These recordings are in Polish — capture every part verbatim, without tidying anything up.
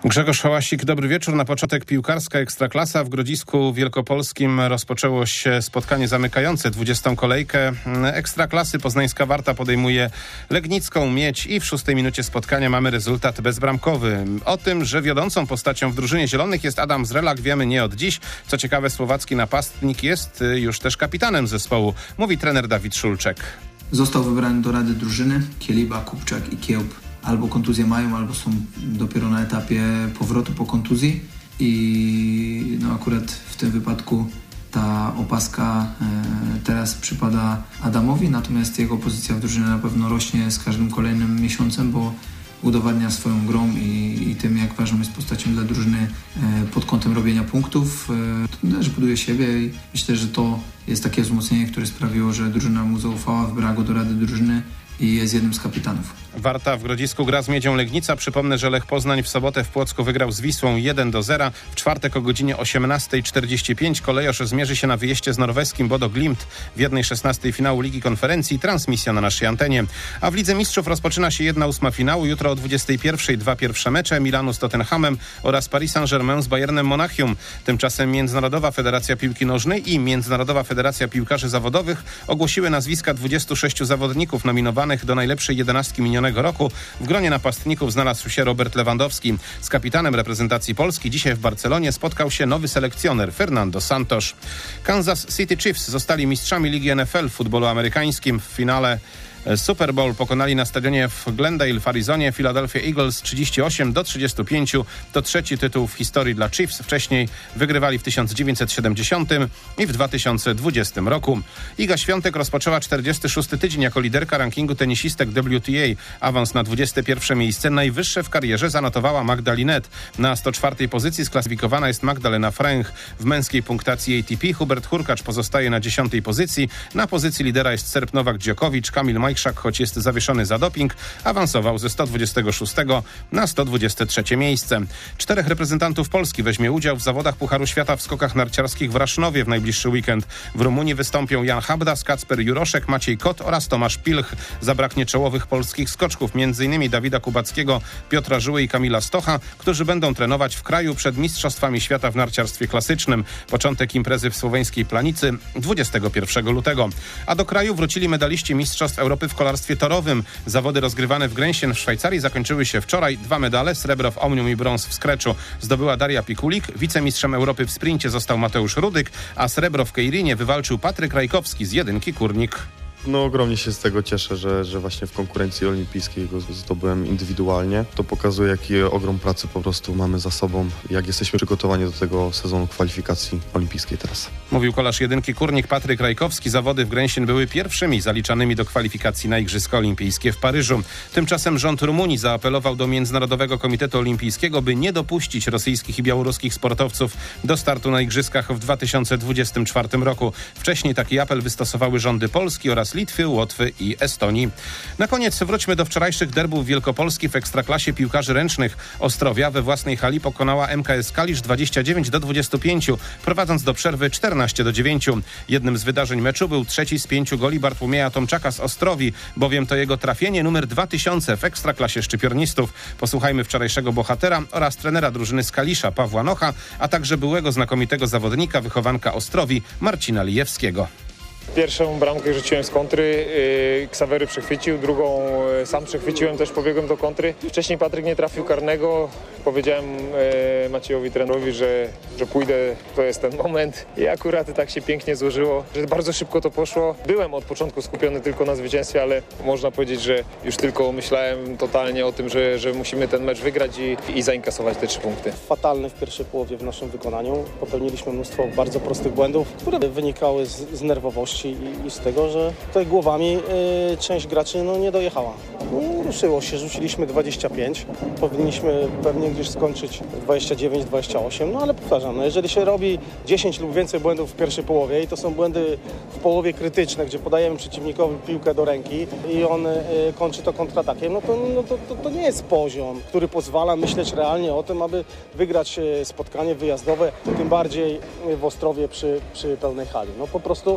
Grzegorz Hałasik, dobry wieczór. Na początek piłkarska Ekstraklasa. W Grodzisku Wielkopolskim rozpoczęło się spotkanie zamykające dwudziestą kolejkę Ekstraklasy. Poznańska Warta podejmuje Legnicką Miedź i w szóstej minucie spotkania mamy rezultat bezbramkowy. O tym, że wiodącą postacią w drużynie zielonych jest Adam Zrelak, wiemy nie od dziś. Co ciekawe, słowacki napastnik jest już też kapitanem zespołu, mówi trener Dawid Szulczek. Został wybrany do rady drużyny. Kieliba, Kupczak i Kiełb albo kontuzję mają, albo są dopiero na etapie powrotu po kontuzji i no akurat w tym wypadku ta opaska e, teraz przypada Adamowi, natomiast jego pozycja w drużynie na pewno rośnie z każdym kolejnym miesiącem, bo udowadnia swoją grą i, i tym, jak ważną jest postacią dla drużyny e, pod kątem robienia punktów. E, też buduje siebie i myślę, że to jest takie wzmocnienie, które sprawiło, że drużyna mu zaufała, wybrała go do rady drużyny i jest jednym z kapitanów. Warta w Grodzisku gra z Miedzią Legnica. Przypomnę, że Lech Poznań w sobotę w Płocku wygrał z Wisłą jeden do zera. W czwartek o godzinie osiemnasta czterdzieści pięć Kolejorz zmierzy się na wyjeździe z norweskim Bodo Glimt w jednej szesnastej finału Ligi Konferencji. Transmisja na naszej antenie. A w Lidze Mistrzów rozpoczyna się jedna ósma finału. Jutro o dwudziestej pierwszej dwa pierwsze mecze Milanu z Tottenhamem oraz Paris Saint-Germain z Bayernem Monachium. Tymczasem Międzynarodowa Federacja Piłki Nożnej i Międzynarodowa Federacja Piłkarzy Zawodowych ogłosiły nazwiska dwudziestu sześciu zawodników nominowanych do najlepszej jedenastki minionego roku. W gronie napastników znalazł się Robert Lewandowski. Z kapitanem reprezentacji Polski dzisiaj w Barcelonie spotkał się nowy selekcjoner Fernando Santos. Kansas City Chiefs zostali mistrzami Ligi N F L w futbolu amerykańskim. W finale Super Bowl pokonali na stadionie w Glendale w Arizonie Philadelphia Eagles trzydzieści osiem do trzydziestu pięciu. To trzeci tytuł w historii dla Chiefs. Wcześniej wygrywali w tysiąc dziewięćset siedemdziesiątym i w dwa tysiące dwudziestym roku. Iga Świątek rozpoczęła czterdziesty szósty tydzień jako liderka rankingu tenisistek W T A. Awans na dwudzieste pierwsze miejsce, najwyższe w karierze, zanotowała Magda Linette. Na sto czwartej pozycji sklasyfikowana jest Magdalena Fręch. W męskiej punktacji A T P Hubert Hurkacz pozostaje na dziesiątej pozycji. Na pozycji lidera jest Serb Nowak Djokovic. Kamil Majchrzak, choć jest zawieszony za doping, awansował ze sto dwudziestego szóstego na sto dwudzieste trzecie miejsce. Czterech reprezentantów Polski weźmie udział w zawodach Pucharu Świata w skokach narciarskich w Rasznowie w najbliższy weekend. W Rumunii wystąpią Jan Habdas, Kacper Juroszek, Maciej Kot oraz Tomasz Pilch. Zabraknie czołowych polskich skoczków, m.in. Dawida Kubackiego, Piotra Żyły i Kamila Stocha, którzy będą trenować w kraju przed Mistrzostwami Świata w narciarstwie klasycznym. Początek imprezy w słoweńskiej Planicy dwudziestego pierwszego lutego. A do kraju wrócili medaliści Mistrzostw Europy w kolarstwie torowym. Zawody rozgrywane w Grenchen w Szwajcarii zakończyły się wczoraj. Dwa medale, srebro w omnium i brąz w skreczu, zdobyła Daria Pikulik. Wicemistrzem Europy w sprincie został Mateusz Rudyk, a srebro w kejrinie wywalczył Patryk Rajkowski z jedynki Kurnik. No ogromnie się z tego cieszę, że, że właśnie w konkurencji olimpijskiej go zdobyłem indywidualnie. To pokazuje, jaki ogrom pracy po prostu mamy za sobą, jak jesteśmy przygotowani do tego sezonu kwalifikacji olimpijskiej teraz. Mówił kolarz jedynki Kurnik Patryk Rajkowski. Zawody w Grenchen były pierwszymi zaliczanymi do kwalifikacji na Igrzyska Olimpijskie w Paryżu. Tymczasem rząd Rumunii zaapelował do Międzynarodowego Komitetu Olimpijskiego, by nie dopuścić rosyjskich i białoruskich sportowców do startu na Igrzyskach w dwa tysiące dwudziestym czwartym roku. Wcześniej taki apel wystosowały rządy Polski oraz Litwy, Łotwy i Estonii. Na koniec wróćmy do wczorajszych derbów Wielkopolski w Ekstraklasie piłkarzy ręcznych. Ostrowia we własnej hali pokonała M K S Kalisz dwadzieścia dziewięć do dwudziestu pięciu, prowadząc do przerwy czternaście do dziewięciu. Jednym z wydarzeń meczu był trzeci z pięciu goli Bartłomieja Tomczaka z Ostrowi, bowiem to jego trafienie numer dwa tysiące w Ekstraklasie szczypiornistów. Posłuchajmy wczorajszego bohatera oraz trenera drużyny z Kalisza Pawła Nocha, a także byłego znakomitego zawodnika, wychowanka Ostrowi Marcina Lijewskiego. Pierwszą bramkę rzuciłem z kontry, yy, Ksawery przechwycił, drugą yy, sam przechwyciłem, też pobiegłem do kontry. Wcześniej Patryk nie trafił karnego, powiedziałem yy, Maciejowi trenerowi, że, że pójdę, to jest ten moment. I akurat tak się pięknie złożyło, że bardzo szybko to poszło. Byłem od początku skupiony tylko na zwycięstwie, ale można powiedzieć, że już tylko myślałem totalnie o tym, że, że musimy ten mecz wygrać i, i zainkasować te trzy punkty. Fatalny w pierwszej połowie w naszym wykonaniu. Popełniliśmy mnóstwo bardzo prostych błędów, które wynikały z, z nerwowości i, i z tego, że tutaj głowami y, część graczy no, nie dojechała. No, ruszyło się, rzuciliśmy dwadzieścia pięć, powinniśmy pewnie gdzieś skończyć dwadzieścia dziewięć dwadzieścia osiem, no ale powtarzam, no, jeżeli się robi dziesięć lub więcej błędów w pierwszej połowie i to są błędy w połowie krytyczne, gdzie podajemy przeciwnikowi piłkę do ręki i on y, kończy to kontratakiem, no, to, no to, to, to nie jest poziom, który pozwala myśleć realnie o tym, aby wygrać y, spotkanie wyjazdowe, tym bardziej w Ostrowie przy, przy pełnej hali. No po prostu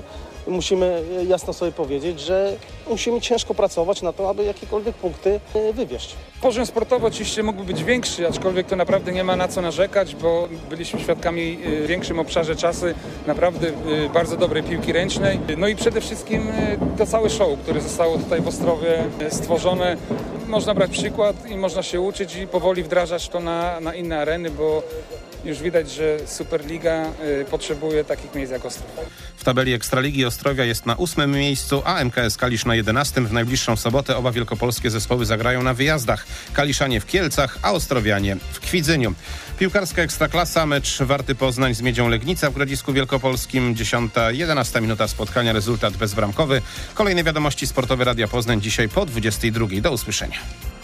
musimy jasno sobie powiedzieć, że musimy ciężko pracować na to, aby jakiekolwiek punkty wywieźć. Poziom sportowy oczywiście mógłby być większy, aczkolwiek to naprawdę nie ma na co narzekać, bo byliśmy świadkami w większym obszarze czasu naprawdę bardzo dobrej piłki ręcznej. No i przede wszystkim to całe show, które zostało tutaj w Ostrowie stworzone. Można brać przykład i można się uczyć i powoli wdrażać to na, na inne areny, bo już widać, że Superliga y, potrzebuje takich miejsc jak Ostrów. W tabeli Ekstraligi Ostrowia jest na ósmym miejscu, a M K S Kalisz na jedenastym. W najbliższą sobotę oba wielkopolskie zespoły zagrają na wyjazdach. Kaliszanie w Kielcach, a Ostrowianie w Kwidzyniu. Piłkarska Ekstraklasa, mecz Warty Poznań z Miedzią Legnica w Grodzisku Wielkopolskim. dziesiąta, jedenasta minuta spotkania, rezultat bezbramkowy. Kolejne wiadomości sportowe Radia Poznań dzisiaj po dwudziestej drugiej. Do usłyszenia.